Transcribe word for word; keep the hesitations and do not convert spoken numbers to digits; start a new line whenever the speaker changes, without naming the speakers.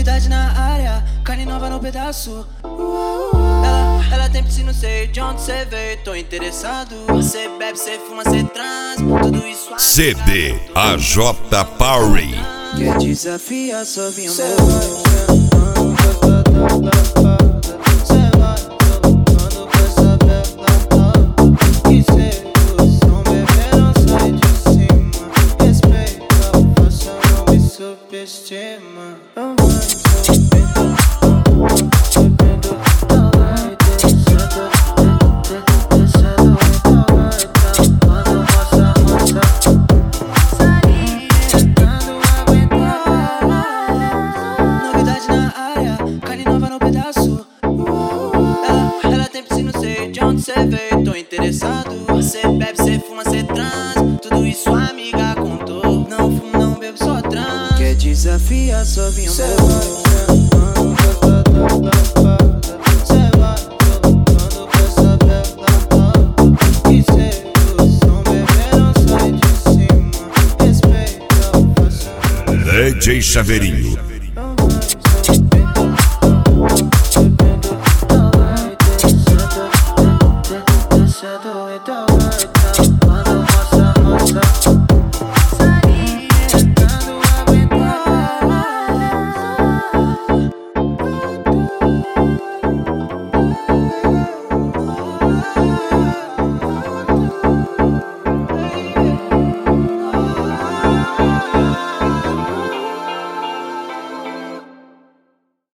Novidade na área, carne nova no pedaço. Ela, ela tem piscina, não sei de onde cê veio, tô interessado. Cê bebe, cê fuma, cê trans, tudo isso.
C D A J Power.
Quer desafiar, só vinha meu. Subestima. Novidade na área, carne nova no pedaço. Ela, ela tem piscina, não sei de onde cê veio, tô interessado. Cê bebe, cê fuma, cê trans, tudo isso a amiga contou. Não fumo, não bebo, só trans. Quer desafiar, só vinha meu.
D J Chaveirinho.
Descendo, então vai, tá.